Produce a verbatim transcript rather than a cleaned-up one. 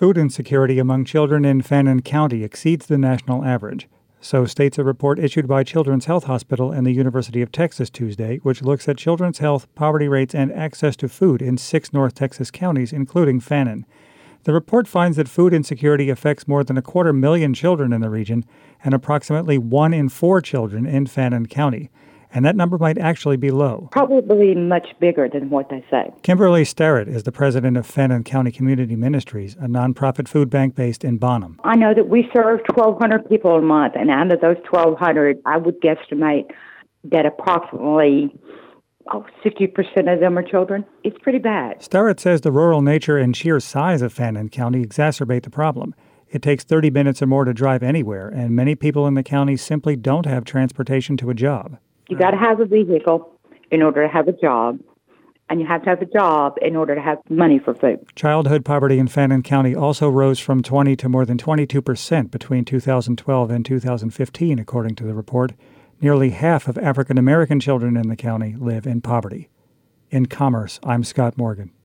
food insecurity among children in Fannin County exceeds the national average. So states a report issued by Children's Health Hospital and the University of Texas Tuesday, which looks at children's health, poverty rates, and access to food in six North Texas counties, including Fannin. The report finds that food insecurity affects more than a quarter million children in the region and approximately one in four children in Fannin County. And that number might actually be low. Probably much bigger than what they say. Kimberly Starrett is the president of Fannin County Community Ministries, a nonprofit food bank based in Bonham. I know that we serve twelve hundred people a month, and out of those twelve hundred, I would guesstimate that approximately oh, sixty percent of them are children. It's pretty bad. Starrett says the rural nature and sheer size of Fannin County exacerbate the problem. It takes thirty minutes or more to drive anywhere, and many people in the county simply don't have transportation to a job. You got to have a vehicle in order to have a job, and you have to have a job in order to have money for food. Childhood poverty in Fannin County also rose from twenty to more than twenty-two percent between two thousand twelve and two thousand fifteen, according to the report. Nearly half of African American children in the county live in poverty. In Commerce, I'm Scott Morgan.